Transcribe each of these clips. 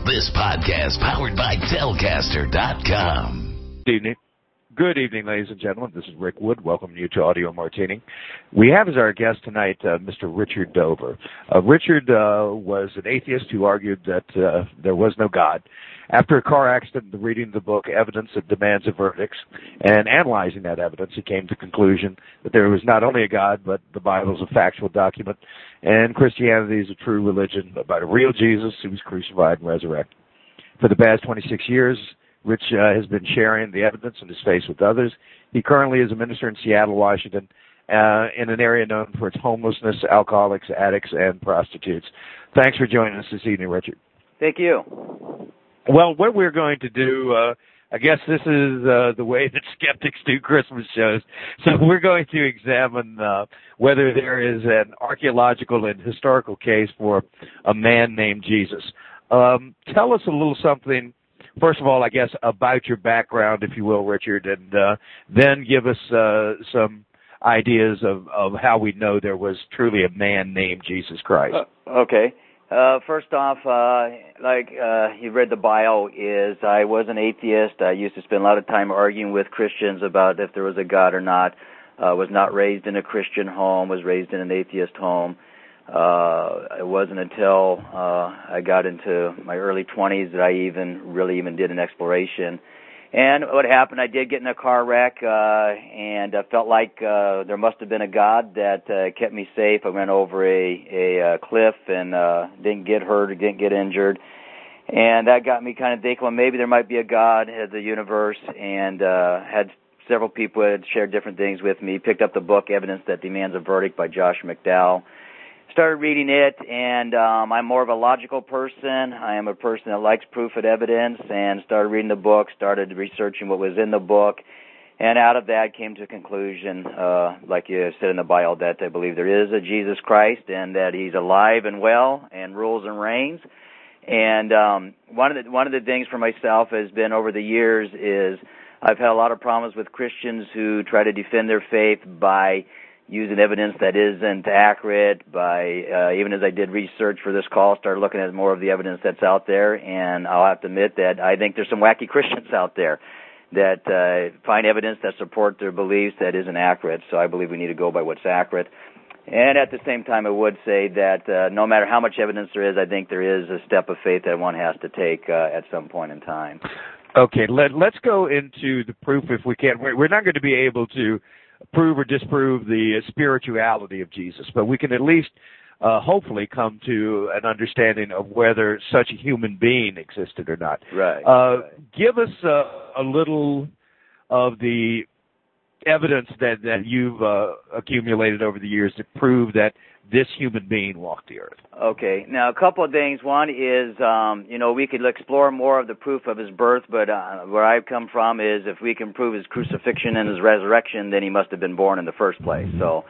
This podcast powered by Telcaster.com. Good evening, ladies and gentlemen. This is Rick Wood. Welcome you to Audio Martini. We have as our guest tonight Mr. Richard Dover. Richard was an atheist who argued that there was no God. After a car accident and reading the book Evidence That Demands a Verdict and analyzing that evidence, he came to the conclusion that there was not only a God, but the Bible is a factual document, and Christianity is a true religion about a real Jesus who was crucified and resurrected. For the past 26 years, Rich has been sharing the evidence in his faith with others. He currently is a minister in Seattle, Washington, in an area known for its homelessness, alcoholics, addicts, and prostitutes. Thanks for joining us this evening, Richard. Thank you. Well, what we're going to do, I guess this is the way that skeptics do Christmas shows. So we're going to examine whether there is an archaeological and historical case for a man named Jesus. Tell us a little something, first of all, I guess, about your background, if you will, Richard, and then give us some ideas of how we know there was truly a man named Jesus Christ. Okay. First off, you read the bio, I was an atheist. I used to spend a lot of time arguing with Christians about if there was a God or not. Was not raised in a Christian home, was raised in an atheist home. It wasn't until I got into my early 20s that I even did an exploration. And what happened, I did get in a car wreck, and I felt like there must have been a God that kept me safe. I went over a cliff and didn't get hurt or didn't get injured. And that got me kind of thinking, well, maybe there might be a God of the universe, and had several people that had shared different things with me. Picked up the book Evidence That Demands a Verdict by Josh McDowell. Started reading it, and I'm more of a logical person. I am a person that likes proof and evidence, and started reading the book, started researching what was in the book, and out of that came to a conclusion, like you said in the bio, that I believe there is a Jesus Christ and that he's alive and well and rules and reigns. And one of the things for myself has been over the years is I've had a lot of problems with Christians who try to defend their faith by using evidence that isn't accurate, by even as I did research for this call, started looking at more of the evidence that's out there, and I'll have to admit that I think there's some wacky Christians out there that find evidence that support their beliefs that isn't accurate, so I believe we need to go by what's accurate. And at the same time, I would say that no matter how much evidence there is, I think there is a step of faith that one has to take at some point in time. Okay, let's go into the proof if we can. We're not going to be able to prove or disprove the spirituality of Jesus, but we can at least hopefully come to an understanding of whether such a human being existed or not. Right. Give us a little of the evidence that you've accumulated over the years to prove that this human being walked the earth. Okay. Now, a couple of things. One is, we could explore more of the proof of his birth, but where I've come from is if we can prove his crucifixion and his resurrection, then he must have been born in the first place. So,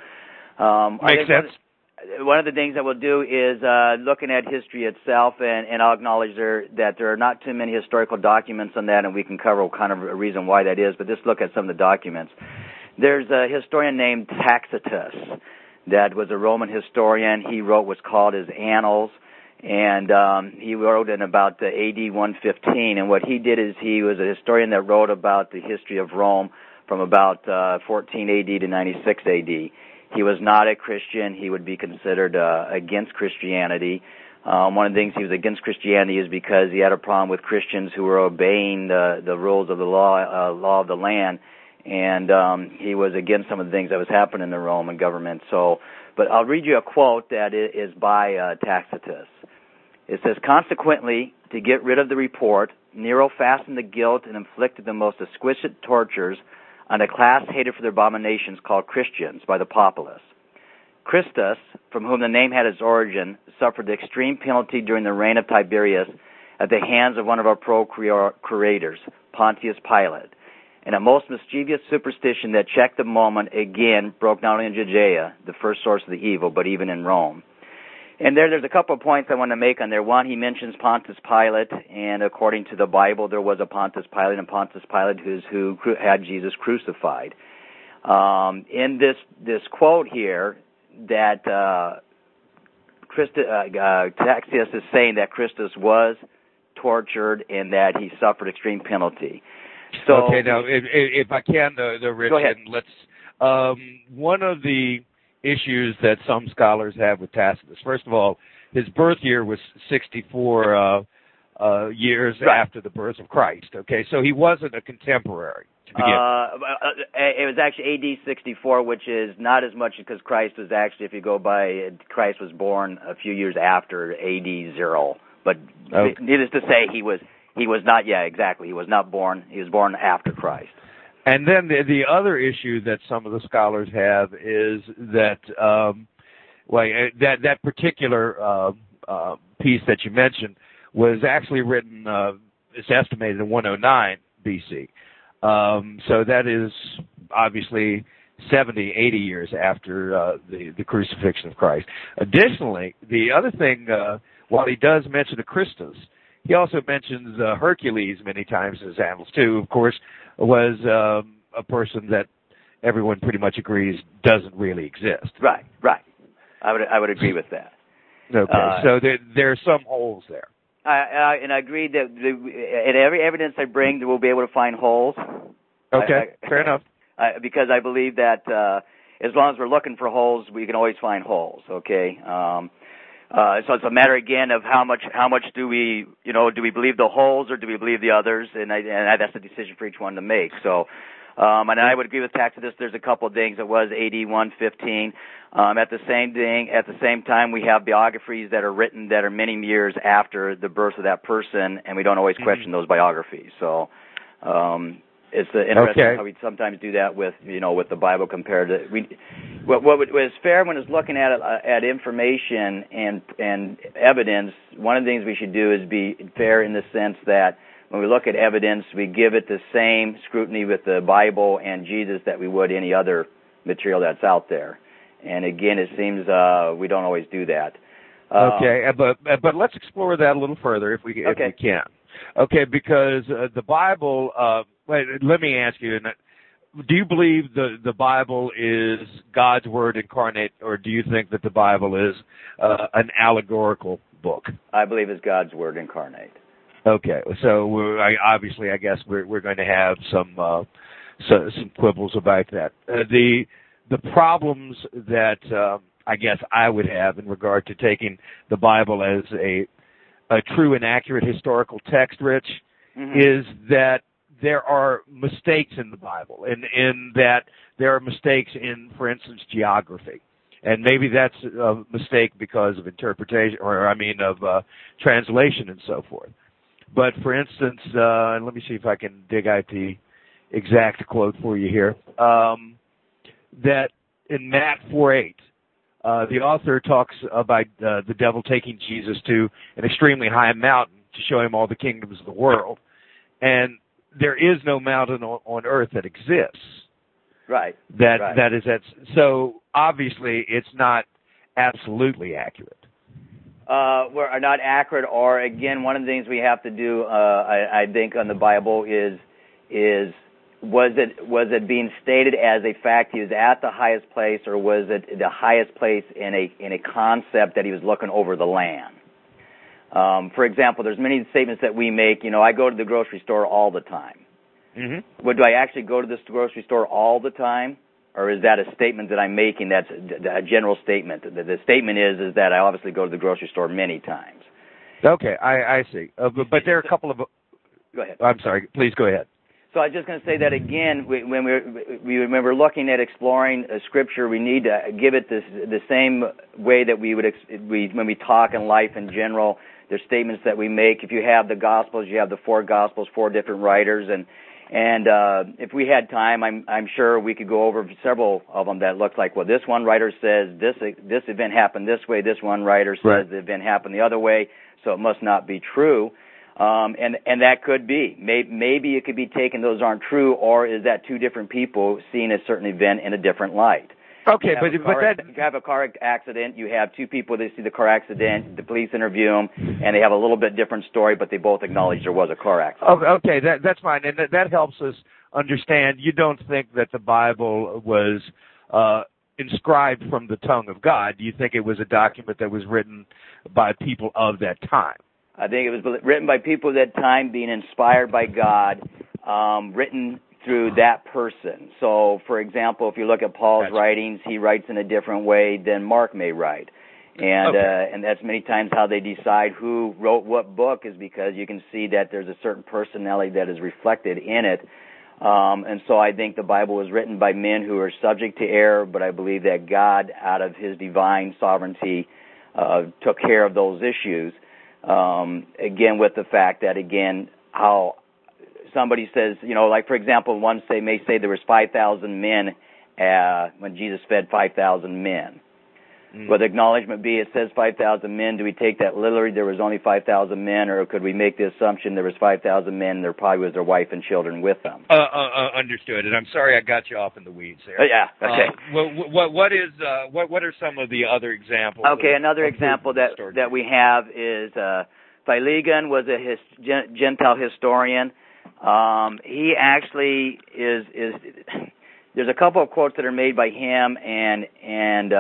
makes sense. One of the things that we'll do is looking at history itself, and I'll acknowledge that there are not too many historical documents on that, and we can cover kind of a reason why that is, but just look at some of the documents. There's a historian named Tacitus that was a Roman historian. He wrote what's called his Annals, and he wrote in about AD 115, and what he did is he was a historian that wrote about the history of Rome from about 14 AD to 96 AD. He was not a Christian. He would be considered against Christianity. One of the things he was against Christianity is because he had a problem with Christians who were obeying the rules of the law of the land, and he was against some of the things that was happening in the Roman government. But I'll read you a quote that is by Tacitus. It says, "Consequently, to get rid of the report, Nero fastened the guilt and inflicted the most exquisite tortures on a class hated for their abominations called Christians by the populace. Christus, from whom the name had its origin, suffered the extreme penalty during the reign of Tiberius at the hands of one of our procurators, Pontius Pilate. And a most mischievous superstition that checked the moment again broke not only in Judea, the first source of the evil, but even in Rome." And there's a couple of points I want to make on there. One, he mentions Pontius Pilate, and according to the Bible, there was a Pontius Pilate, and Pontius Pilate who had Jesus crucified. In this quote here, that Tacitus is saying that Christus was tortured and that he suffered extreme penalty. So, okay, now if I can, Rich, go ahead. let's. One of the issues that some scholars have with Tacitus, first of all, his birth year was 64 years right. after the birth of Christ. Okay, so he wasn't a contemporary to begin with. It was actually A.D. 64, which is not as much because Christ was actually, if you go by, Christ was born a few years after A.D. 0. But needless to say, he was not. Yeah, exactly. He was not born. He was born after Christ. And then the other issue that some of the scholars have is that that particular piece that you mentioned was actually written. It's estimated in 109 B.C. So that is obviously 70, 80 years after the crucifixion of Christ. Additionally, the other thing, while he does mention the Christus, he also mentions Hercules many times in his annals too. Of course, was a person that everyone pretty much agrees doesn't really exist. Right. I would agree with that. Okay, so there are some holes there. And I agree that in every evidence I bring, we'll be able to find holes. Okay, fair enough. Because I believe that as long as we're looking for holes, we can always find holes. Okay. So it's a matter again of how much do we believe the holes or do we believe the others, and that's a decision for each one to make. So, and I would agree with Tacitus. There's a couple of things. It was AD 115. At the same time, we have biographies that are written that are many years after the birth of that person, and we don't always question those biographies. So, it's interesting how we sometimes do that with the Bible compared to what was fair when it's looking at information and evidence. One of the things we should do is be fair in the sense that when we look at evidence, we give it the same scrutiny with the Bible and Jesus that we would any other material that's out there. And again, it seems we don't always do that. Okay, but let's explore that a little further if we can. Okay, because the Bible. Let me ask you: do you believe the Bible is God's Word incarnate, or do you think that the Bible is an allegorical book? I believe it's God's Word incarnate. Okay, so I guess we're going to have some quibbles about that. The problems that I guess I would have in regard to taking the Bible as a true and accurate historical text, Rich, is that there are mistakes in the Bible, in that there are mistakes in, for instance, geography. And maybe that's a mistake because of interpretation, of translation and so forth. But, for instance, let me see if I can dig out the exact quote for you here, that in Matt 4:8, the author talks about the devil taking Jesus to an extremely high mountain to show him all the kingdoms of the world. And there is no mountain on earth that exists. Right. That is so obviously it's not absolutely accurate. We're not accurate, or again, one of the things we have to do, I think, on the Bible is was it being stated as a fact he was at the highest place, or was it the highest place in a concept that he was looking over the land? For example, there's many statements that we make. I go to the grocery store all the time. Mm-hmm. Well, do I actually go to this grocery store all the time? Or is that a statement that I'm making that's a general statement? The statement is that I obviously go to the grocery store many times. Okay, I see. But there are a couple of... Go ahead. I'm sorry. Please go ahead. So I was just going to say that again, when we're looking at exploring Scripture, we need to give it the same way that when we talk in life in general. There's statements that we make. If you have the Gospels, you have the four Gospels, four different writers, and if we had time, I'm sure we could go over several of them that look like, well, this one writer says this event happened this way, this one writer says the event happened the other way, so it must not be true. And that could be. Maybe it could be taken those aren't true, or is that two different people seeing a certain event in a different light? Okay, but that... If you have a car accident, you have two people that see the car accident, the police interview them, and they have a little bit different story, but they both acknowledge there was a car accident. Okay, that's fine, and that helps us understand. You don't think that the Bible was inscribed from the tongue of God. Do you think it was a document that was written by people of that time? I think it was written by people at that time, being inspired by God, written through that person. So, for example, if you look at Paul's writings, he writes in a different way than Mark may write. And and that's many times how they decide who wrote what book, is because you can see that there's a certain personality that is reflected in it. And so I think the Bible was written by men who are subject to error, but I believe that God, out of his divine sovereignty, took care of those issues. Again, with the fact that, again, how somebody says, like, for example, one may say there was 5,000 men when Jesus fed 5,000 men. With acknowledgement B, it says 5,000 men. Do we take that literally? There was only 5,000 men, or could we make the assumption there was 5,000 men and there probably was their wife and children with them? Understood. And I'm sorry I got you off in the weeds there. Yeah. Okay. What are some of the other examples? Okay, another example that we have is Philegon was a Gentile historian. He actually is. There's a couple of quotes that are made by him and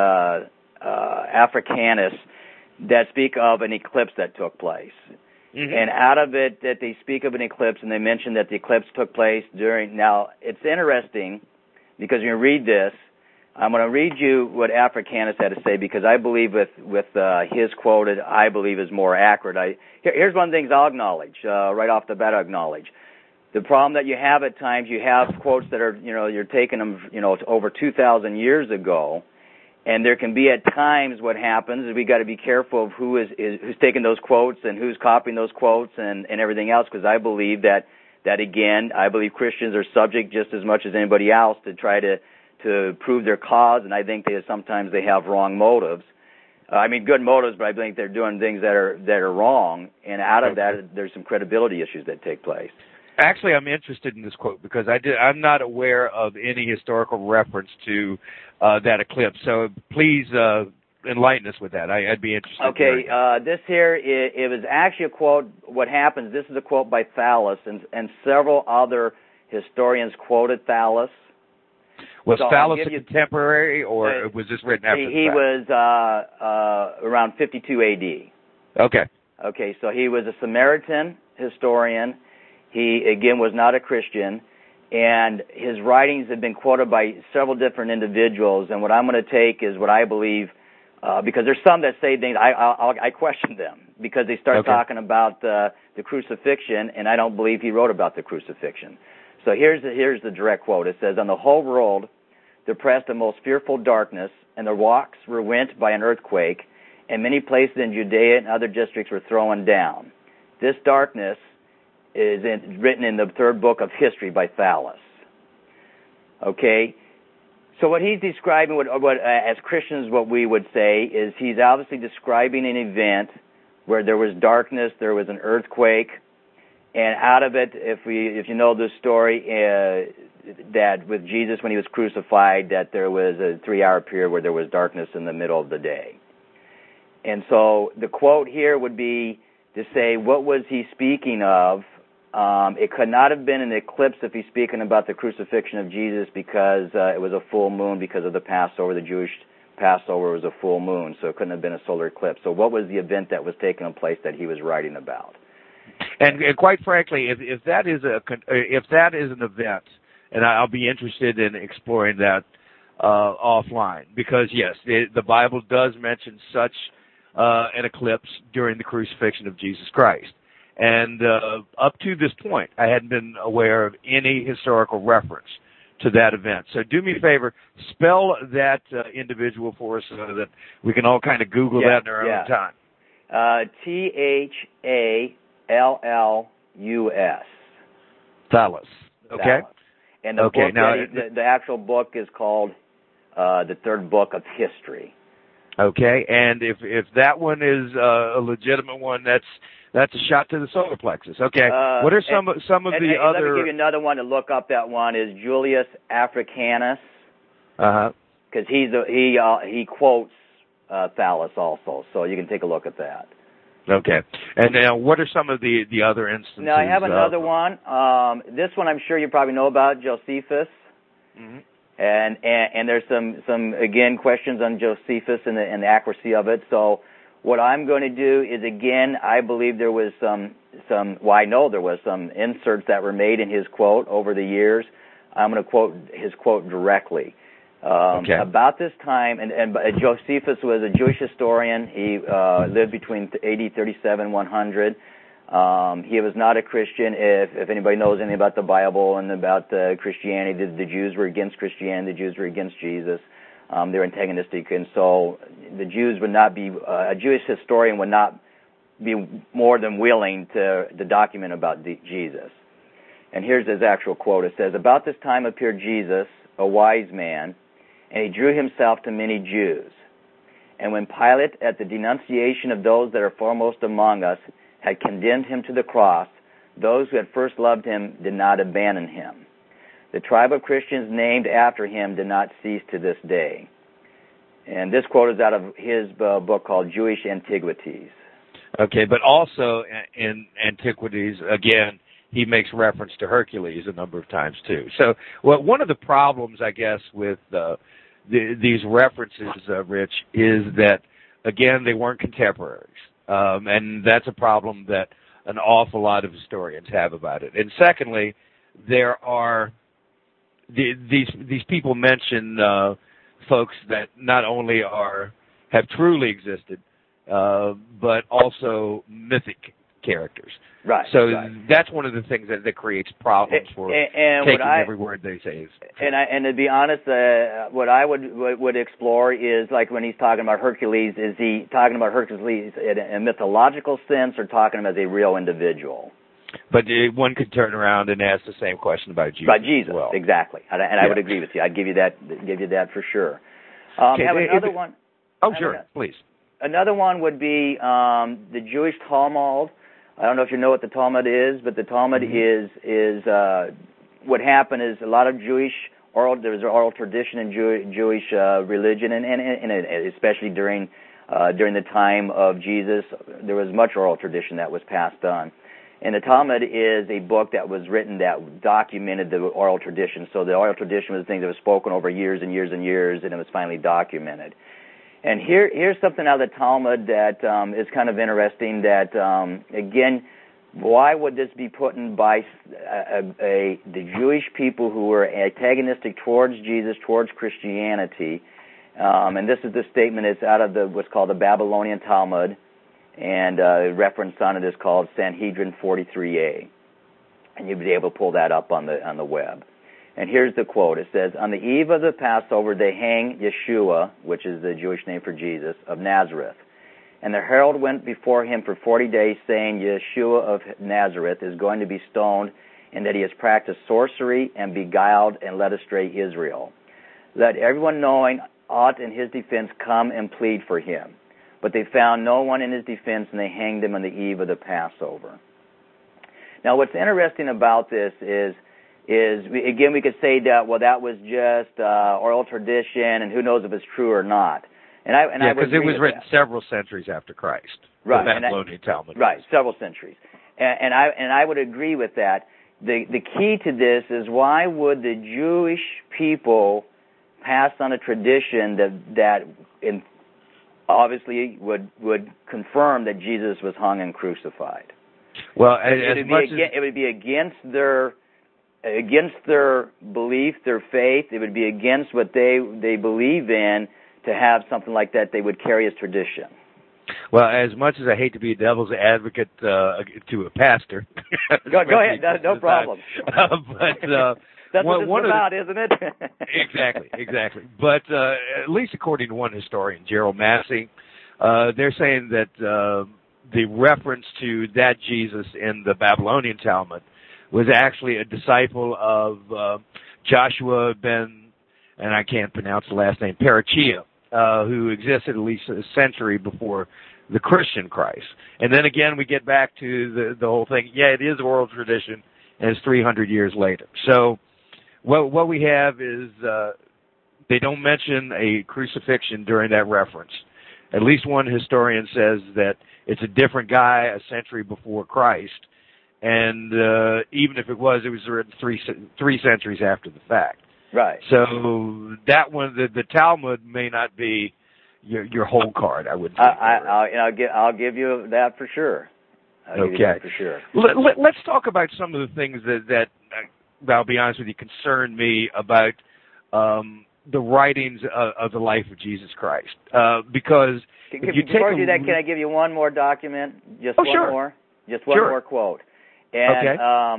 Africanus that speak of an eclipse that took place. And out of it, that they speak of an eclipse, and they mention that the eclipse took place during. Now, it's interesting because when you read this, I'm going to read you what Africanus had to say, because I believe with his quoted, I believe is more accurate. Here's one of the things I'll acknowledge right off the bat. I'll acknowledge the problem that you have at times. You have quotes that are, you're taking them, over 2,000 years ago. And there can be at times what happens is we got to be careful of who's taking those quotes and who's copying those quotes and everything else, because I believe that again, I believe Christians are subject just as much as anybody else to try to prove their cause, and I think sometimes they have wrong motives. I mean, good motives, but I think they're doing things that are wrong, and out of that, there's some credibility issues that take place. Actually, I'm interested in this quote because I'm not aware of any historical reference to that eclipse. So please enlighten us with that. I'd be interested. Okay, this here, it was actually a quote. What happens, this is a quote by Thallus, and several other historians quoted Thallus. Was Thallus a contemporary, or was this written after the fact? He was around 52 A.D. Okay, so he was a Samaritan historian. He, again, was not a Christian, and his writings have been quoted by several different individuals, and what I'm going to take is what I believe, because there's some that say things, I question them, because they start talking about the crucifixion, and I don't believe he wrote about the crucifixion. So here's the direct quote. It says, "On the whole world there pressed a most fearful darkness, and the rocks were rent by an earthquake, and many places in Judea and other districts were thrown down. This darkness is written in the third book of history by Thallus." Okay? So what he's describing, what as Christians what we would say, is he's obviously describing an event where there was darkness, there was an earthquake, and out of it, if you know the story, that with Jesus when he was crucified, that there was a 3-hour period where there was darkness in the middle of the day. And so the quote here would be to say, what was he speaking of? It could not have been an eclipse if he's speaking about the crucifixion of Jesus, because it was a full moon because of the Passover. The Jewish Passover was a full moon, so it couldn't have been a solar eclipse. So what was the event that was taking place that he was writing about? And quite frankly, if that is an event, and I'll be interested in exploring that offline, because yes, the Bible does mention such an eclipse during the crucifixion of Jesus Christ. And up to this point, I hadn't been aware of any historical reference to that event. So do me a favor, spell that individual for us so that we can all kind of Google that in our own time. Thallus. Thallus. Okay. Thallus. And the book the actual book is called the Third Book of History. Okay, and if that one is a legitimate one, that's a shot to the solar plexus. Okay, what are some of the other? Let me give you another one to look up. That one is Julius Africanus. Because he quotes Thallus also, so you can take a look at that. Okay, and now what are some of the other instances? Now I have another one. This one I'm sure you probably know about, Josephus. Mm-hmm. And there's some again questions on Josephus and the accuracy of it. So What I'm going to do is, again, I believe there was I know there was some inserts that were made in his quote over the years. I'm going to quote his quote directly. Okay. About this time, and Josephus was a Jewish historian. He lived between AD 37 and 100. He was not a Christian. If anybody knows anything about the Bible and about Christianity, the Jews were against Christianity. The Jews were against Jesus. They were antagonistic, and so the Jews would not be a Jewish historian would not be more than willing to document about Jesus. And here's his actual quote. It says, "About this time appeared Jesus, a wise man, and he drew himself to many Jews. And when Pilate, at the denunciation of those that are foremost among us, had condemned him to the cross, those who had first loved him did not abandon him. The tribe of Christians named after him did not cease to this day." And this quote is out of his book called Jewish Antiquities. Okay, but also in Antiquities, again, he makes reference to Hercules a number of times too. So, one of the problems, I guess, with these references, Rich, is that, again, they weren't contemporaries. And that's a problem that an awful lot of historians have about it. And secondly, there are these people mention folks that not only have truly existed, but also mythic characters. Right. So right. that's one of the things that creates problems for taking every word they say. And to be honest, what I would explore is, like, when he's talking about Hercules, is he talking about Hercules in a mythological sense or talking about as a real individual? But one could turn around and ask the same question about Jesus. About Jesus, as well. Exactly. And I would agree with you. I'd give you that for sure. Okay, have another one. Oh, sure, please. Another one would be the Jewish Talmud. I don't know if you know what the Talmud is, but the Talmud is what happened is a lot of there's oral tradition in Jewish religion, and especially during the time of Jesus, there was much oral tradition that was passed on. And the Talmud is a book that was written that documented the oral tradition. So the oral tradition was things that was spoken over years and years and years, and it was finally documented. And here's something out of the Talmud that is kind of interesting. That again, why would this be put in by the Jewish people who were antagonistic towards Jesus, towards Christianity? And this is the statement. It's out of what's called the Babylonian Talmud, and reference on it is called Sanhedrin 43a, and you'll be able to pull that up on the web. And here's the quote. It says, "On the eve of the Passover, they hang Yeshua," which is the Jewish name for Jesus, "of Nazareth. And the herald went before him for 40 days, saying, Yeshua of Nazareth is going to be stoned, and that he has practiced sorcery and beguiled and led astray Israel. Let everyone knowing aught in his defense come and plead for him. But they found no one in his defense, and they hanged him on the eve of the Passover." Now, what's interesting about this is again, we could say that, well, that was just oral tradition, and who knows if it's true or not. Because it was written several centuries after Christ. Right. The Babylonian Talmud. Right, several centuries. And I would agree with that. The key to this is, why would the Jewish people pass on a tradition that obviously would confirm that Jesus was hung and crucified? Well, it would be against their belief, their faith. It would be against what they believe in to have something like that they would carry as tradition. Well, as much as I hate to be a devil's advocate to a pastor. Go ahead, no problem. But that's what it's about, isn't it? Exactly. But at least according to one historian, Gerald Massey, they're saying that the reference to that Jesus in the Babylonian Talmud was actually a disciple of Joshua ben, and I can't pronounce the last name, Parachia, who existed at least a century before the Christian Christ. And then again, we get back to the whole thing. Yeah, it is oral tradition, and it's 300 years later. So what we have is they don't mention a crucifixion during that reference. At least one historian says that it's a different guy a century before Christ. And even if it was written three centuries after the fact. Right. So that one, the Talmud may not be your whole card. I would say. I'll give you that for sure. Okay. For sure. Let's talk about some of the things that I'll be honest with you, concern me about the writings of the life of Jesus Christ. Because before you do that, can I give you one more document? Just one sure. more? Just one more quote. And, okay.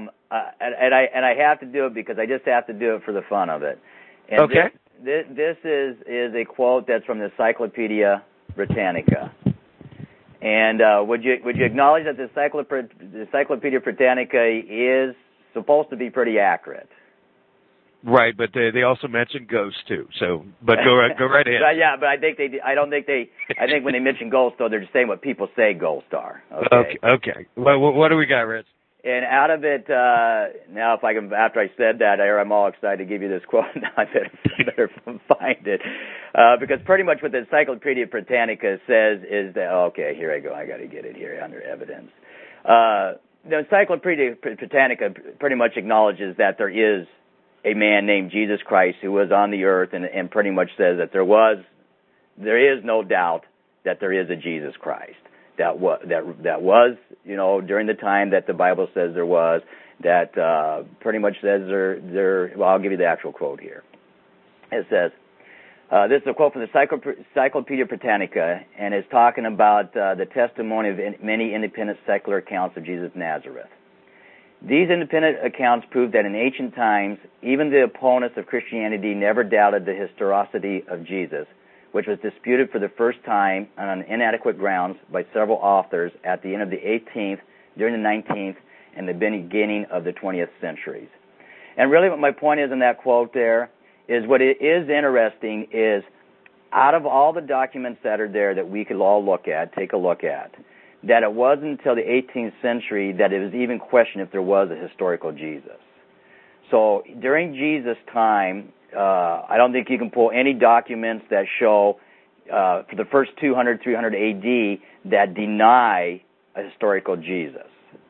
And I have to do it because I just have to do it for the fun of it. And okay. This is a quote that's from the Encyclopedia Britannica. And would you acknowledge that the Encyclopedia Britannica is supposed to be pretty accurate? Right, but they also mention ghosts too. So, but go right ahead. Yeah, but I think I think when they mention ghosts, though, they're just saying what people say ghosts are. Okay. Well, what do we got, Rich? And out of it, now if I can, after I said that, I'm all excited to give you this quote. Now I better find it, because pretty much what the Encyclopedia Britannica says is that, okay, here I go. I got to get it here under evidence. The Encyclopedia Britannica pretty much acknowledges that there is a man named Jesus Christ who was on the earth, and pretty much says that there is no doubt that there is a Jesus Christ. That was, during the time that the Bible says there was, that pretty much says well, I'll give you the actual quote here. It says, this is a quote from the Encyclopedia Britannica, and it's talking about the testimony of many independent secular accounts of Jesus of Nazareth. These independent accounts prove that in ancient times, even the opponents of Christianity never doubted the historicity of Jesus, which was disputed for the first time on inadequate grounds by several authors at the end of the 18th, during the 19th, and the beginning of the 20th centuries. And really what my point is in that quote there is what it is interesting is out of all the documents that are there that we could all take a look at, that it wasn't until the 18th century that it was even questioned if there was a historical Jesus. So during Jesus' time, I don't think you can pull any documents that show for the first 200, 300 AD that deny a historical Jesus.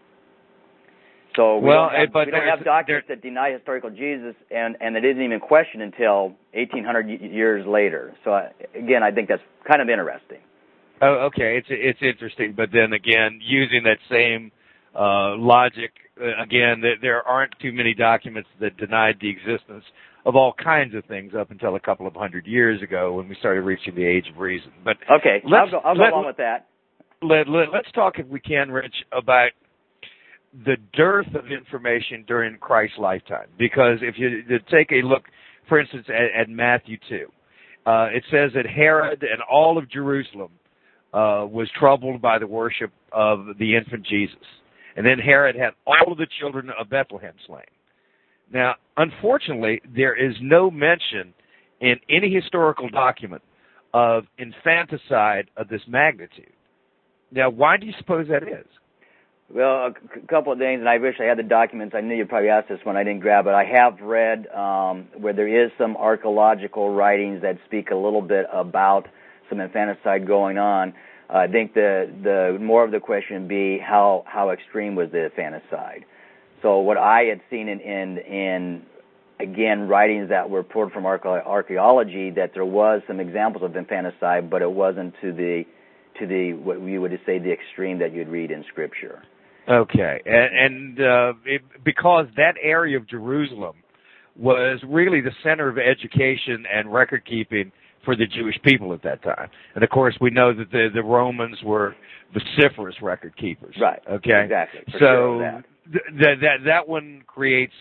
So we don't have documents that deny historical Jesus, and it isn't even questioned until 1,800 years later. So again, I think that's kind of interesting. Oh, okay, it's interesting, but then again, using that same logic, again, there aren't too many documents that denied the existence of all kinds of things up until a couple of hundred years ago when we started reaching the age of reason. But okay, I'll go along with that. Let's talk, if we can, Rich, about the dearth of information during Christ's lifetime. Because if you take a look, for instance, at Matthew 2, it says that Herod and all of Jerusalem was troubled by the worship of the infant Jesus. And then Herod had all of the children of Bethlehem slain. Now, unfortunately, there is no mention in any historical document of infanticide of this magnitude. Now, why do you suppose that is? Well, a couple of things, and I wish I had the documents. I knew you'd probably ask this one. I didn't grab it. I have read where there is some archaeological writings that speak a little bit about some infanticide going on. I think the more of the question would be how extreme was the infanticide. So what I had seen in again writings that were pulled from archaeology, that there was some examples of infanticide, but it wasn't to the what we would say the extreme that you'd read in Scripture. Okay, and because that area of Jerusalem was really the center of education and record keeping for the Jewish people at that time. And, of course, we know that the Romans were vociferous record keepers. Right. Okay? Exactly. For so sure that one creates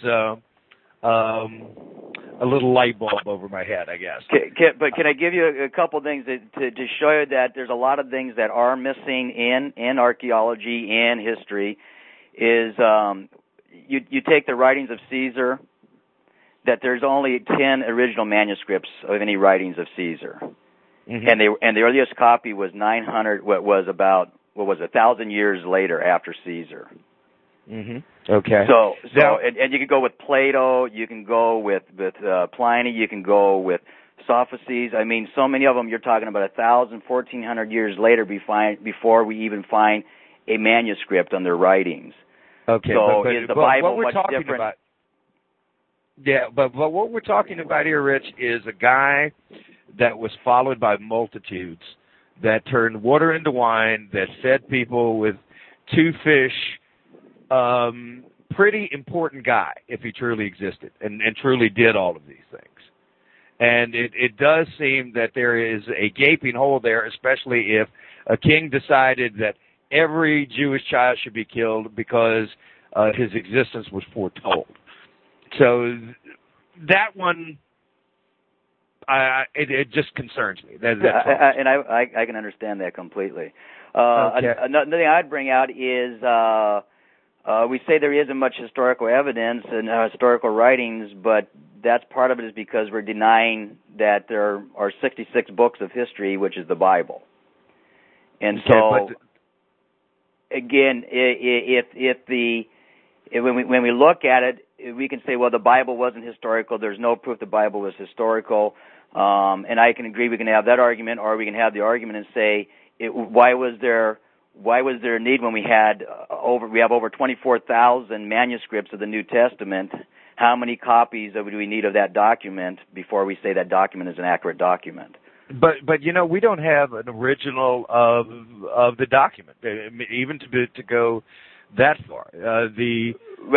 a little light bulb over my head, I guess. But can I give you a couple things to show you that there's a lot of things that are missing in archaeology and history is you take the writings of Caesar, that there's only 10 original manuscripts of any writings of Caesar. Mm-hmm. And the earliest copy was 900, what was 1,000 years later after Caesar. Mm-hmm. Okay. So and you can go with Plato, you can go with Pliny, you can go with Sophocles. I mean, so many of them. You're talking about 1,000, 1,400 years later before we even find a manuscript on their writings. Okay. So is the Bible much different? Yeah, but what we're talking about here, Rich, is a guy that was followed by multitudes, that turned water into wine, that fed people with 2 fish. Pretty important guy, if he truly existed and truly did all of these things. And it does seem that there is a gaping hole there, especially if a king decided that every Jewish child should be killed because his existence was foretold. So that one, it just concerns me. I can understand that completely. Okay. Another thing I'd bring out is we say there isn't much historical evidence and historical writings, but that's part of it is because we're denying that there are 66 books of history, which is the Bible. And so, again, when we look at it, we can say, well, the Bible wasn't historical. There's no proof the Bible was historical. And I can agree we can have that argument, or we can have the argument and say, why was there a need when we have over 24,000 manuscripts of the New Testament? How many copies do we need of that document before we say that document is an accurate document? But we don't have an original of the document, even to go that far. We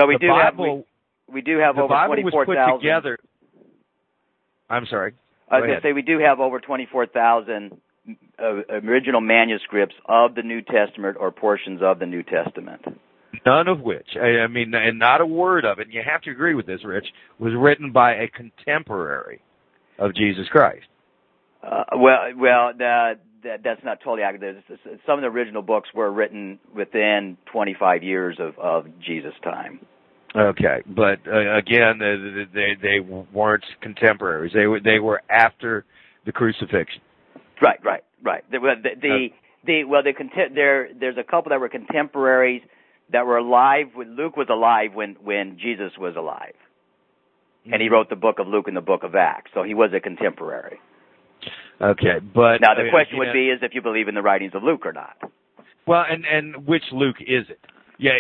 do have over 24,000. The Bible was put together. I'm sorry. I was going to say we do have over 24,000 original manuscripts of the New Testament or portions of the New Testament. None of which, and not a word of it, and you have to agree with this, Rich, was written by a contemporary of Jesus Christ. That's not totally accurate. Some of the original books were written within 25 years of Jesus' time. Okay, but again, they weren't contemporaries. They were after the crucifixion. Right. There's a couple that were contemporaries that were alive. Luke was alive when Jesus was alive, and he wrote the book of Luke and the book of Acts, so he was a contemporary. Okay, but now the question would be is if you believe in the writings of Luke or not. Well, and which Luke is it? Yeah,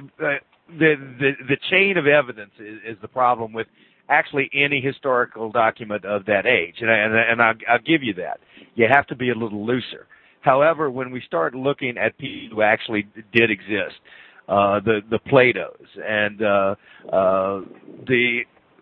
the chain of evidence is the problem with actually any historical document of that age, and I'll give you that. You have to be a little looser. However, when we start looking at people who actually did exist, the Platos and the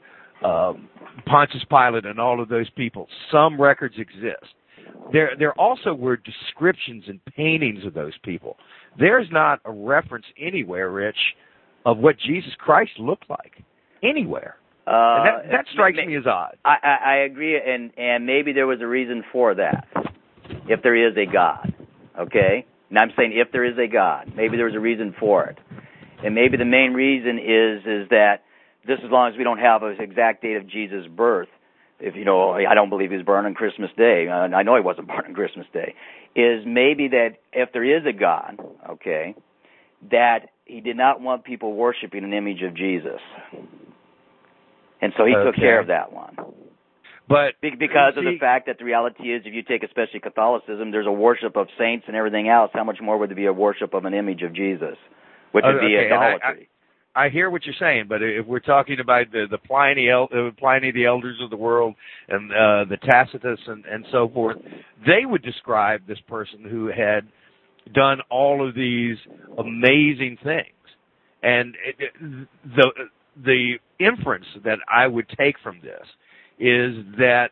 Pontius Pilate and all of those people, some records exist. There also were descriptions and paintings of those people. There's not a reference anywhere, Rich, of what Jesus Christ looked like anywhere. And that strikes me as odd. I agree, and maybe there was a reason for that, if there is a God, okay? And I'm saying if there is a God, maybe there was a reason for it. And maybe the main reason is that just as long as we don't have an exact date of Jesus' birth, I don't believe he was born on Christmas Day. I know he wasn't born on Christmas Day. Is maybe that if there is a God, okay, that he did not want people worshiping an image of Jesus. And so he took care of that one. But because of the fact that the reality is, if you take especially Catholicism, there's a worship of saints and everything else. How much more would there be a worship of an image of Jesus, which would be idolatry? I hear what you're saying, but if we're talking about the Pliny the elders of the world and the Tacitus and so forth, they would describe this person who had done all of these amazing things. And the inference that I would take from this is that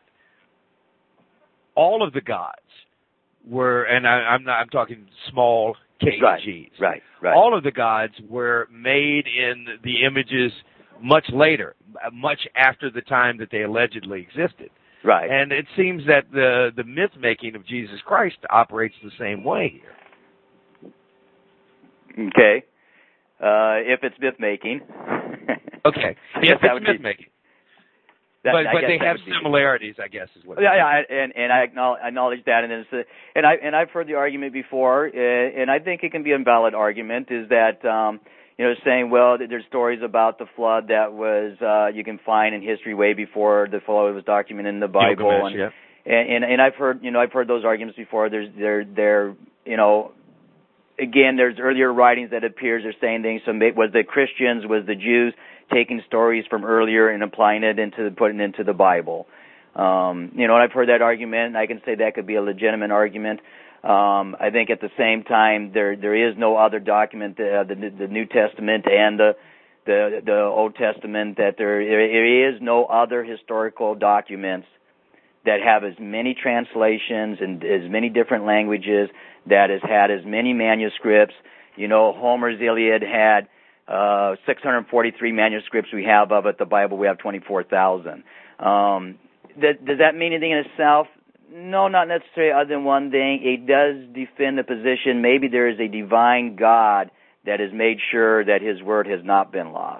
all of the gods were, and I'm talking small KGs. Right. All of the gods were made in the images much later, much after the time that they allegedly existed. Right. And it seems that the myth making of Jesus Christ operates the same way here. Okay. If it's myth making. Okay. If it's myth making. But they have similarities, I guess, is what. Yeah, and I acknowledge that, and I've heard the argument before, and I think it can be a valid argument. Is that saying, well, there's stories about the flood that was you can find in history way before the flood was documented in the Bible, Gilgamesh, and I've heard those arguments before. Again, there's earlier writings that appears they're saying things. So was the Christians, was the Jews taking stories from earlier and applying it putting it into the Bible? And I've heard that argument, and I can say that could be a legitimate argument. I think at the same time, there is no other document, the New Testament and the Old Testament, that there is no other historical documents that have as many translations and as many different languages, that has had as many manuscripts. Homer's Iliad had 643 manuscripts we have of it. The Bible, we have 24,000. Does that mean anything in itself? No, not necessarily, other than one thing. It does defend the position. Maybe there is a divine God that has made sure that His word has not been lost.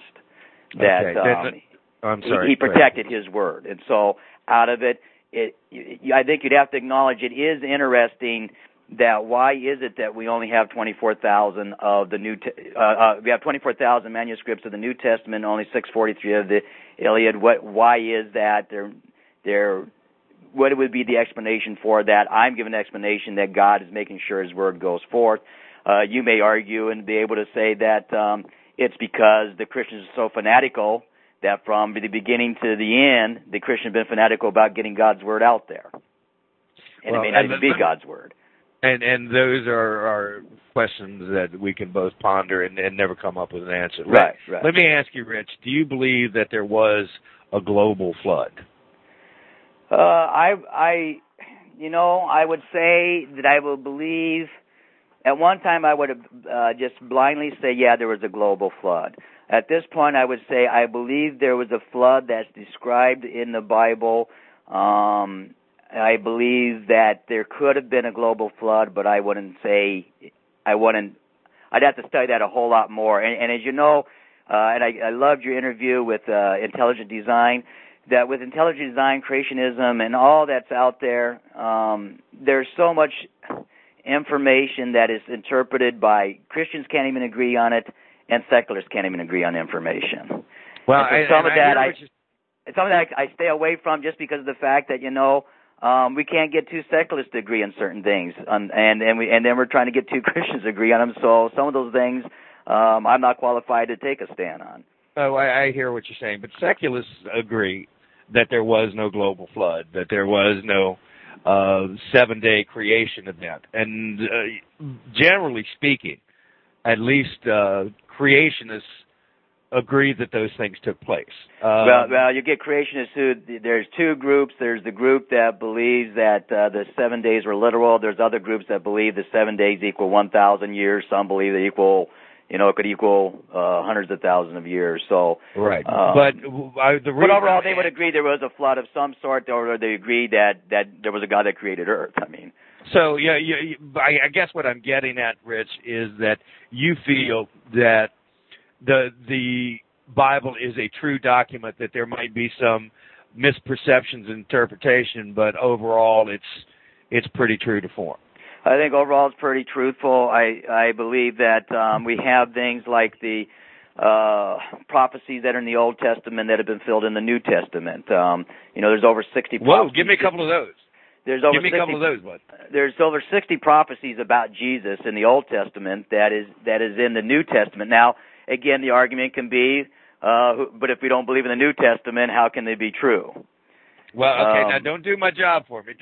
I'm sorry. He protected His word. And so out of it, I think you'd have to acknowledge it is interesting that why is it that we only have 24,000 of the we have 24,000 manuscripts of the New Testament, only 643 of the Iliad. Why is that? What would be the explanation for that? I'm giving an explanation that God is making sure His word goes forth. You may argue and be able to say that it's because the Christians are so fanatical that from the beginning to the end, the Christians have been fanatical about getting God's word out there. And it may not even be God's word. And those are questions that we can both ponder and never come up with an answer. Right. Let me ask you, Rich, do you believe that there was a global flood? I would say that I will believe. At one time, I would have just blindly say, yeah, there was a global flood. At this point, I would say I believe there was a flood that's described in the Bible. I believe that there could have been a global flood, but I'd have to study that a whole lot more. And as you know, and I loved your interview with Intelligent Design, that with Intelligent Design, creationism, and all that's out there, there's so much information that is interpreted by Christians can't even agree on it, and secularists can't even agree on information. Well, some of that I stay away from just because of the fact that we can't get two secularists to agree on certain things, and then we're trying to get two Christians to agree on them. So some of those things I'm not qualified to take a stand on. Oh, I hear what you're saying, but secularists agree that there was no global flood, that there was no 7-day creation event, and generally speaking, at least creationists agree that those things took place. Well, you get creationists who, there's two groups. There's the group that believes that the 7 days were literal. There's other groups that believe the 7 days equal 1,000 years. Some believe they equal, it could equal hundreds of thousands of years. So right, but overall, they would agree there was a flood of some sort, or they agree that there was a God that created Earth. I mean. So I guess what I'm getting at, Rich, is that you feel that the Bible is a true document, that there might be some misperceptions and interpretation, but overall it's pretty true to form. I think overall it's pretty truthful. I believe that we have things like the prophecies that are in the Old Testament that have been filled in the New Testament. There's over 60 prophecies. Whoa, give me a couple of those. Give me a couple of those, bud. There's over 60 prophecies about Jesus in the Old Testament that is in the New Testament. Now, again, the argument can be, but if we don't believe in the New Testament, how can they be true? Well, okay, now don't do my job for me.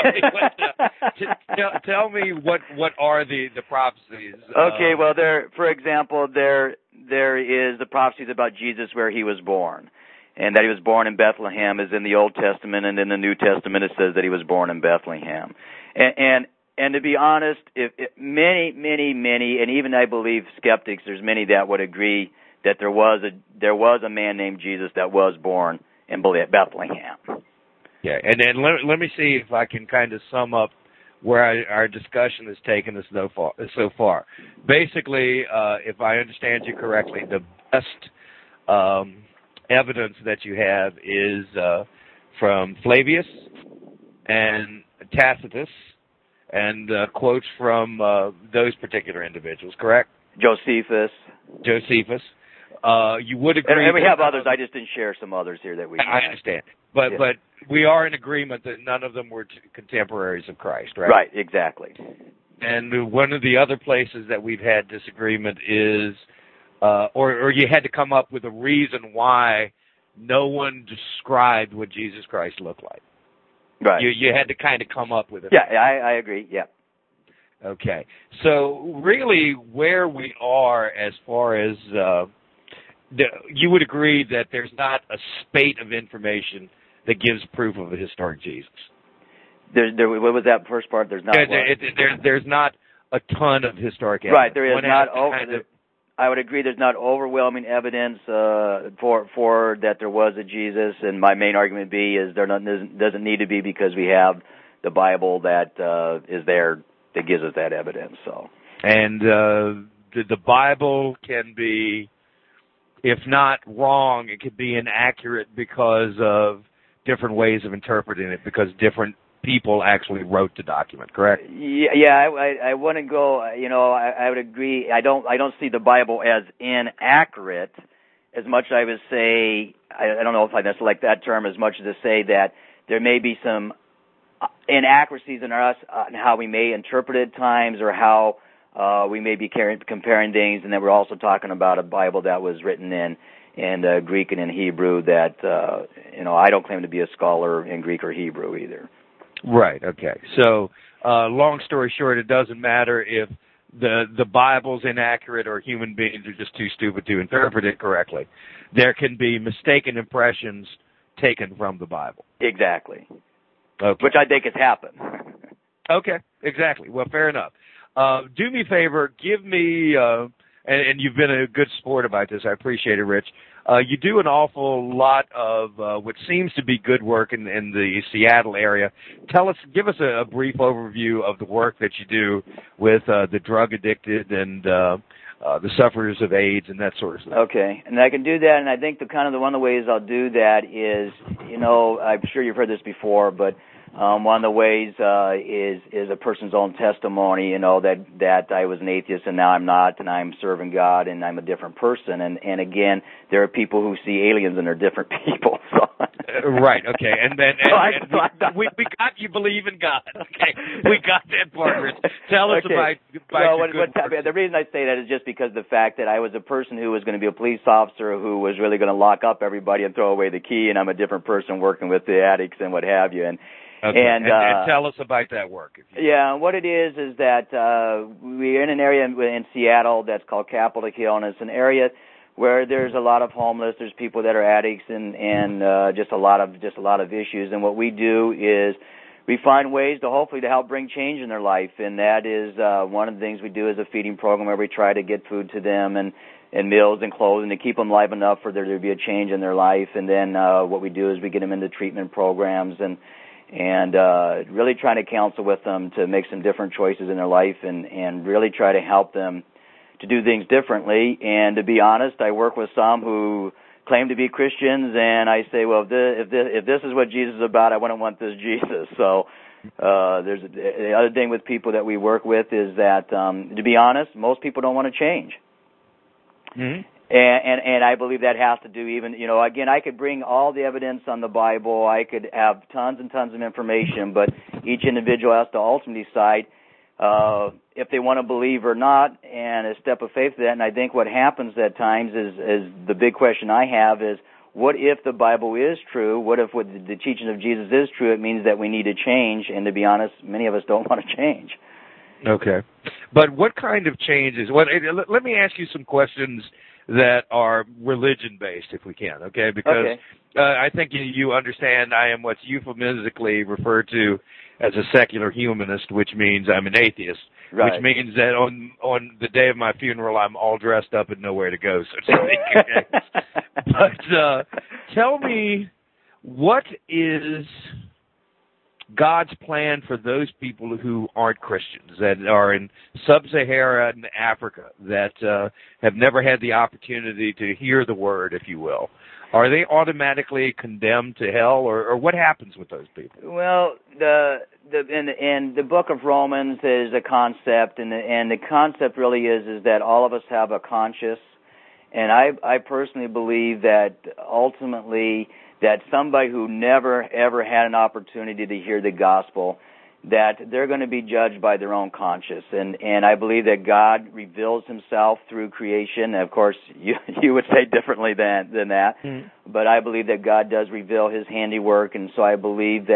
Tell me what are the prophecies? Okay, well, for example, there is the prophecies about Jesus where He was born, and that He was born in Bethlehem is in the Old Testament, and in the New Testament it says that He was born in Bethlehem. And to be honest, if many, and even I believe skeptics, there's many that would agree that there was a man named Jesus that was born in Bethlehem. Yeah, and then let me see if I can kind of sum up where our discussion has taken us so far. Basically, if I understand you correctly, the best evidence that you have is from Flavius and Tacitus, and quotes from those particular individuals, correct? Josephus. You would agree. And we have others. I just didn't share some others here that we. I understand, but we are in agreement that none of them were contemporaries of Christ, right? Right, exactly. And one of the other places that we've had disagreement is, or you had to come up with a reason why no one described what Jesus Christ looked like. Right. You had to kind of come up with it. Yeah, I agree. Yeah. Okay. So really, where we are as far as you would agree that there's not a spate of information that gives proof of a historic Jesus. What was that first part? There's not. There's not a ton of historic evidence. Right. There is not. I would agree. There's not overwhelming evidence for that there was a Jesus, and my main argument is there doesn't need to be, because we have the Bible that is there that gives us that evidence. So. And the Bible can be, if not wrong, it could be inaccurate because of different ways of interpreting it, because different people actually wrote the document, correct? Yeah. I wouldn't go. I would agree. I don't see the Bible as inaccurate as much as I would say. I don't know if I like that term as much as to say that there may be some inaccuracies in us in how we may interpret it at times, or how we may be comparing things, and then we're also talking about a Bible that was written in Greek and in Hebrew. That I don't claim to be a scholar in Greek or Hebrew either. Right. Okay. So, long story short, it doesn't matter if the Bible's inaccurate or human beings are just too stupid to interpret it correctly. There can be mistaken impressions taken from the Bible. Exactly. Okay. Which I think has happened. Okay. Exactly. Well, fair enough. Do me a favor. Give me, and you've been a good sport about this. I appreciate it, Rich. You do an awful lot of what seems to be good work in the Seattle area. Give us a brief overview of the work that you do with the drug addicted and the sufferers of AIDS and that sort of stuff. Okay, and I can do that, and I think one of the ways I'll do that is, I'm sure you've heard this before, but one of the ways is a person's own testimony, that I was an atheist and now I'm not, and I'm serving God and I'm a different person. And again, there are people who see aliens and they're different people. So. Right. Okay. And then we got you believe in God. Okay. We got that part, Rich. Tell us about the reason I say that is just because the fact that I was a person who was going to be a police officer who was really going to lock up everybody and throw away the key, and I'm a different person working with the addicts and what have you. Okay. And tell us about that work. What it is that we're in an area in Seattle that's called Capitol Hill, and it's an area where there's a lot of homeless, there's people that are addicts, and just a lot of issues. And what we do is we find ways to hopefully to help bring change in their life, and that is one of the things we do is a feeding program where we try to get food to them and meals and clothing to keep them alive enough for there to be a change in their life. And then what we do is we get them into treatment programs and really trying to counsel with them to make some different choices in their life and really try to help them to do things differently. And to be honest, I work with some who claim to be Christians, and I say, well, if this is what Jesus is about, I wouldn't want this Jesus. So there's the other thing with people that we work with is that, to be honest, most people don't want to change. Mm-hmm. And I believe that has to do even, again, I could bring all the evidence on the Bible. I could have tons and tons of information, but each individual has to ultimately decide if they want to believe or not, and a step of faith to that. And I think what happens at times is the big question I have is, what if the Bible is true? What if what the teaching of Jesus is true? It means that we need to change, and to be honest, many of us don't want to change. Okay. But what kind of changes? Let me ask you some questions that are religion-based, if we can, okay? Because I think you understand I am what's euphemistically referred to as a secular humanist, which means I'm an atheist, right. Which means that on the day of my funeral, I'm all dressed up and nowhere to go, so to speak. But tell me, what is God's plan for those people who aren't Christians, that are in sub-Saharan Africa, that have never had the opportunity to hear the word, if you will? Are they automatically condemned to hell, or what happens with those people? Well, in the book of Romans is a concept, and the concept really is that all of us have a conscience, and I personally believe that ultimately that somebody who never, ever had an opportunity to hear the gospel, that they're going to be judged by their own conscience. And I believe that God reveals himself through creation. Of course, you would say differently than that. Mm-hmm. But I believe that God does reveal his handiwork, and so I believe that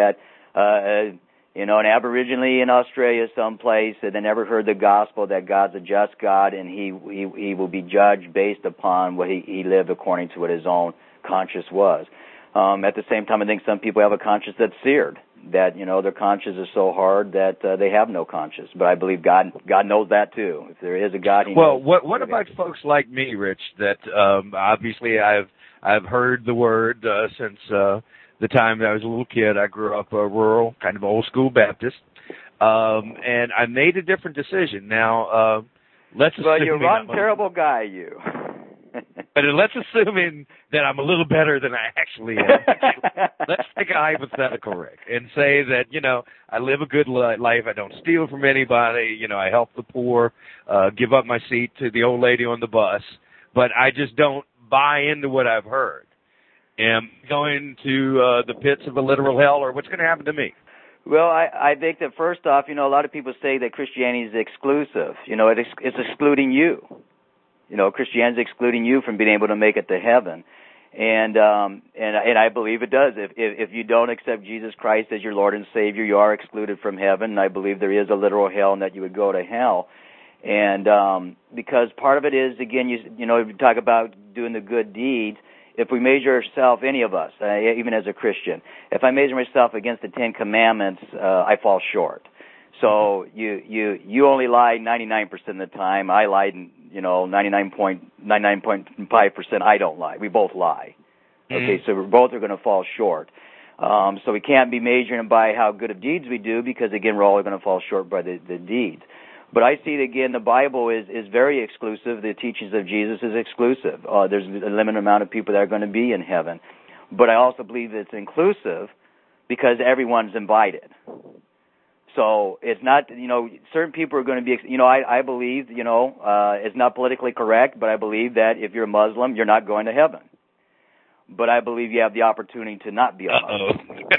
an Aboriginally in Australia someplace, and they never heard the gospel that God's a just God, and he will be judged based upon what he lived according to what his own conscience was. At the same time, I think some people have a conscience that's seared, that, their conscience is so hard that they have no conscience. But I believe God knows that too. If there is a God, He knows. Well, what about folks like me, Rich, that obviously I've heard the word since the time that I was a little kid. I grew up rural, kind of old school Baptist, and I made a different decision. Now, let's assume... Well, you're one terrible guy, you. But let's assume that I'm a little better than I actually am. Let's take a hypothetical, Rick, and say that, I live a good life. I don't steal from anybody. I help the poor, give up my seat to the old lady on the bus. But I just don't buy into what I've heard. Am I going to the pits of a literal hell, or what's going to happen to me? Well, I think that first off, a lot of people say that Christianity is exclusive. It's excluding you. Christianity is excluding you from being able to make it to heaven, and I believe it does. If you don't accept Jesus Christ as your Lord and Savior, you are excluded from heaven. And I believe there is a literal hell, and that you would go to hell. And because part of it is, again, you talk about doing the good deeds. If we measure ourselves, any of us, even as a Christian, if I measure myself against the Ten Commandments, I fall short. So you only lie 99% of the time. I lied, 99.5%. I don't lie. We both lie. Okay, so we both are going to fall short. So we can't be measuring by how good of deeds we do, because again, we're all going to fall short by the deeds. But I see, again, the Bible is very exclusive. The teachings of Jesus is exclusive. There's a limited amount of people that are going to be in heaven. But I also believe it's inclusive because everyone's invited. So it's not, certain people are going to be, I believe, it's not politically correct, but I believe that if you're a Muslim, you're not going to heaven. But I believe you have the opportunity to not be a Muslim.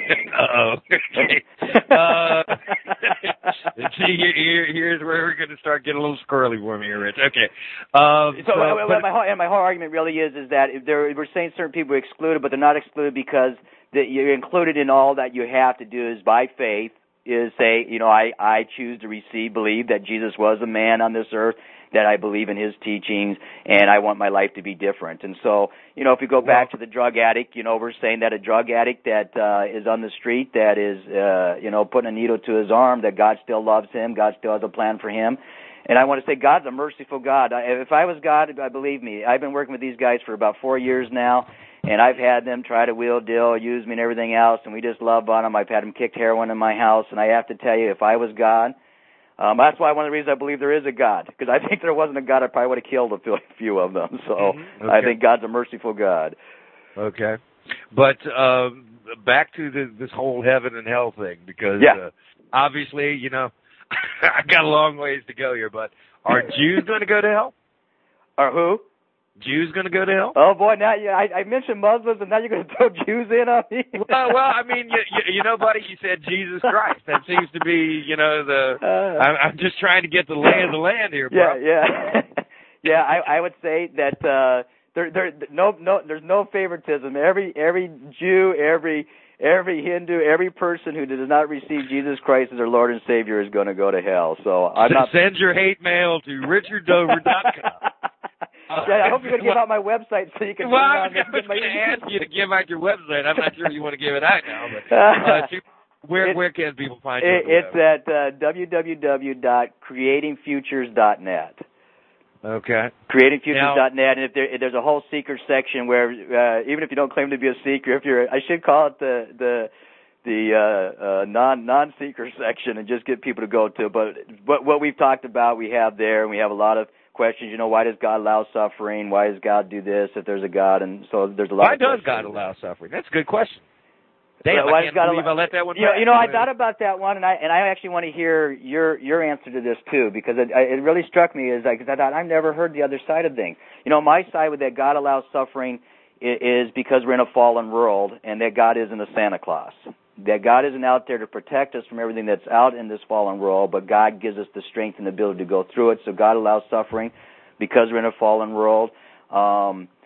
See, here's where we're going to start getting a little squirrely for me here, Rich. Okay. My whole argument really is that we're saying certain people are excluded, but they're not excluded because you're included in all that you have to do is by faith. Is say, I choose to believe that Jesus was a man on this earth, that I believe in his teachings, and I want my life to be different. And so, if we go back to the drug addict, we're saying that a drug addict that is on the street, that is, putting a needle to his arm, that God still loves him, God still has a plan for him. And I want to say God's a merciful God. If I was God, believe me, I've been working with these guys for about 4 years now, and I've had them try to wheel deal, use me and everything else, and we just love on them. I've had them kick heroin in my house, and I have to tell you, if I was God, that's why one of the reasons I believe there is a God, because I think if there wasn't a God, I probably would have killed a few of them. So okay. I think God's a merciful God. Okay. But back to this whole heaven and hell thing, because obviously, I've got a long ways to go here, but are Jews going to go to hell? Are who? Jews going to go to hell? Oh boy! Now I mentioned Muslims, and now you're going to throw Jews in on me. well, I mean, buddy, you said Jesus Christ. That seems to be, I'm just trying to get the lay of the land here, bro. Yeah. I would say that there's no favoritism. Every Jew, every Hindu, every person who does not receive Jesus Christ as their Lord and Savior is going to go to hell. So send your hate mail to richarddover.com. I hope you're going to give out my website so you can. Well, I was going to ask you to give out your website. I'm not sure you want to give it out now, but where can people find you? It's at www.creatingfutures.net. Okay. Creatingfutures.net, and if there's a whole secret section where even if you don't claim to be a seeker, I should call it the non-seeker section and just get people to go to. But what we've talked about, we have there, and we have a lot of questions. Why does God allow suffering? Why does God do this if there's a God? And so there's a lot. Why does God allow suffering? That's a good question. Damn, I can't believe I let that one. I thought about that one, and I actually want to hear your answer to this too, because it really struck me because I thought I've never heard the other side of things. My side with that God allows suffering is because we're in a fallen world, and that God isn't a Santa Claus. That God isn't out there to protect us from everything that's out in this fallen world, but God gives us the strength and the ability to go through it. So God allows suffering because we're in a fallen world.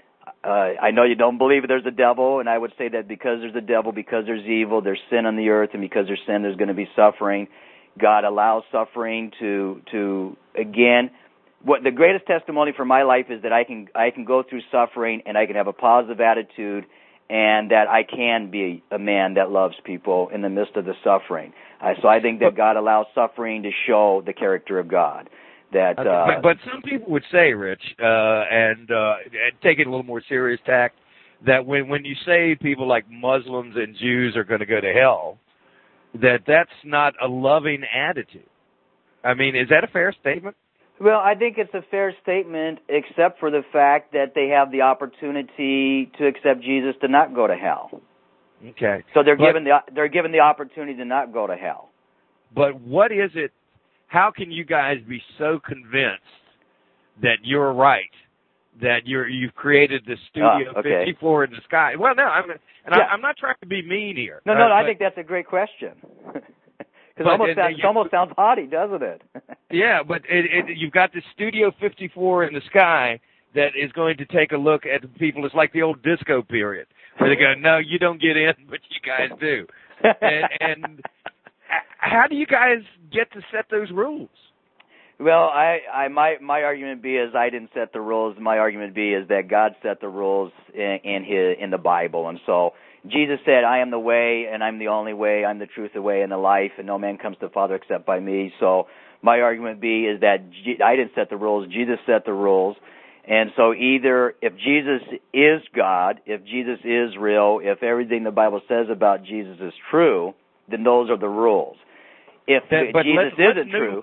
I know you don't believe there's a devil, and I would say that because there's a devil, because there's evil, there's sin on the earth, and because there's sin, there's going to be suffering. God allows suffering to again. What the greatest testimony for my life is that I can go through suffering and I can have a positive attitude, and that I can be a man that loves people in the midst of the suffering. So I think that God allows suffering to show the character of God. That, but some people would say, Rich, and take it a little more serious tact, that when you say people like Muslims and Jews are going to go to hell, that's not a loving attitude. I mean, is that a fair statement? Well, I think it's a fair statement, except for the fact that they have the opportunity to accept Jesus to not go to hell. Okay. So they're given the opportunity to not go to hell. But what is it? How can you guys be so convinced that you're right, that you've created the Studio 54 in the sky? Well, no, I'm not trying to be mean here. No, I think that's a great question. Because it almost sounds haughty, doesn't it? Yeah, but you've got the Studio 54 in the sky that is going to take a look at the people. It's like the old disco period, where they go, no, you don't get in, but you guys do. And how do you guys get to set those rules? Well, my argument B is I didn't set the rules. My argument B is that God set the rules in the Bible, and so Jesus said, I am the way, and I'm the only way, I'm the truth, the way, and the life, and no man comes to the Father except by me. So my argument B is that I didn't set the rules, Jesus set the rules. And so either if Jesus is God, if Jesus is real, if everything the Bible says about Jesus is true, then those are the rules. If Jesus isn't true,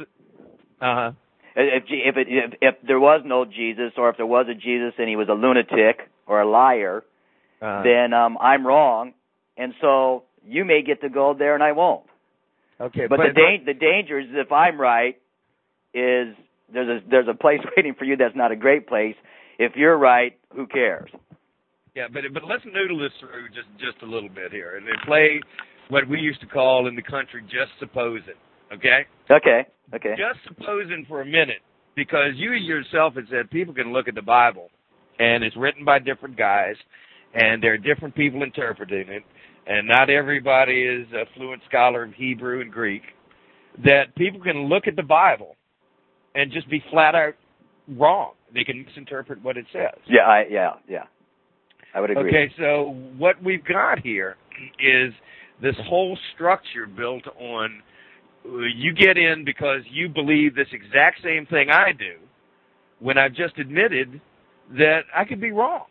if there was no Jesus, or if there was a Jesus and he was a lunatic or a liar, then I'm wrong, and so you may get to go there and I won't. Okay, but the danger is if I'm right, is there's a place waiting for you that's not a great place. If you're right, who cares? Yeah, but let's noodle this through just a little bit here, and then play what we used to call in the country just supposing. Okay. Okay. Just supposing for a minute, because you yourself had said people can look at the Bible, and it's written by different guys. And there are different people interpreting it, and not everybody is a fluent scholar of Hebrew and Greek, that people can look at the Bible and just be flat out wrong. They can misinterpret what it says. Yeah, I would agree. Okay, so what we've got here is this whole structure built on you get in because you believe this exact same thing I do, when I've just admitted that I could be wrong.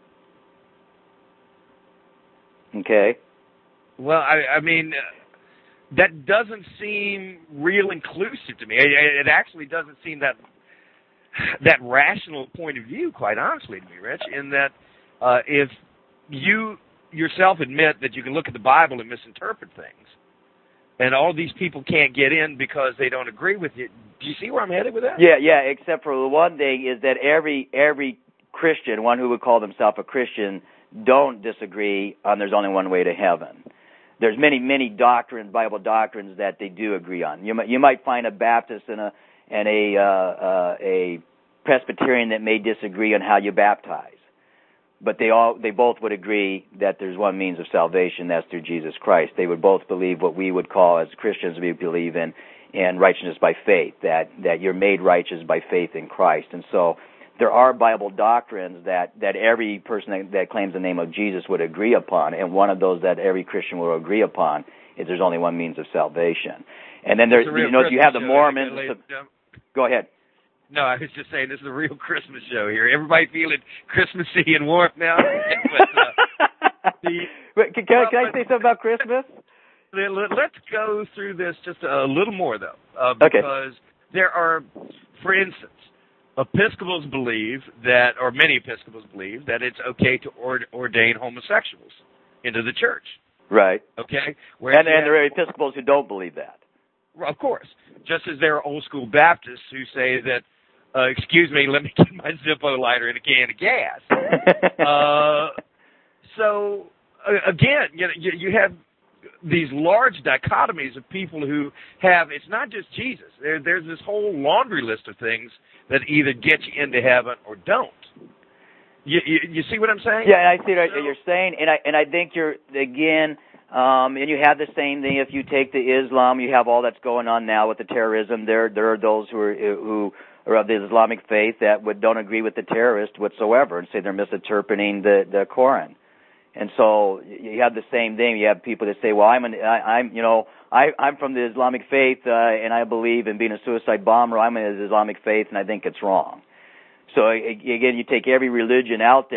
Okay. Well, I mean, that doesn't seem real inclusive to me. It actually doesn't seem that rational point of view, quite honestly, to me, Rich, in that if you yourself admit that you can look at the Bible and misinterpret things, and all these people can't get in because they don't agree with you, do you see where I'm headed with that? Yeah, except for the one thing is that every Christian, one who would call themselves a Christian, don't disagree on there's only one way to heaven. There's many doctrines, Bible doctrines, that they do agree on. You might find a Baptist and a Presbyterian that may disagree on how you baptize, but they both would agree that there's one means of salvation, that's through Jesus Christ. They would both believe what we would call, as Christians, we believe in righteousness by faith, that you're made righteous by faith in Christ. And so there are Bible doctrines that every person that claims the name of Jesus would agree upon, and one of those that every Christian will agree upon is there's only one means of salvation. And then there's, you have the Mormons. Go ahead. No, I was just saying this is a real Christmas show here. Everybody feeling Christmassy and warm now. Can I say something about Christmas? Let's go through this just a little more, though, because there are, for instance, Episcopals believe that, or many Episcopals believe, that it's okay to ordain homosexuals into the church. Right. Okay? And there are Episcopals who don't believe that. Of course. Just as there are old school Baptists who say that, excuse me, let me get my Zippo lighter and a can of gas. So, again, you have these large dichotomies of people who have, it's not just Jesus. There's this whole laundry list of things that either get you into heaven or don't. You see what I'm saying? Yeah, and I see what you're saying, and I think you're again. And you have the same thing if you take the Islam. You have all that's going on now with the terrorism. There are those who are of the Islamic faith that don't agree with the terrorists whatsoever and say they're misinterpreting the Quran. And so you have the same thing. You have people that say, "Well, I'm from the Islamic faith, and I believe in being a suicide bomber. I'm in the Islamic faith, and I think it's wrong." So again, you take every religion out there.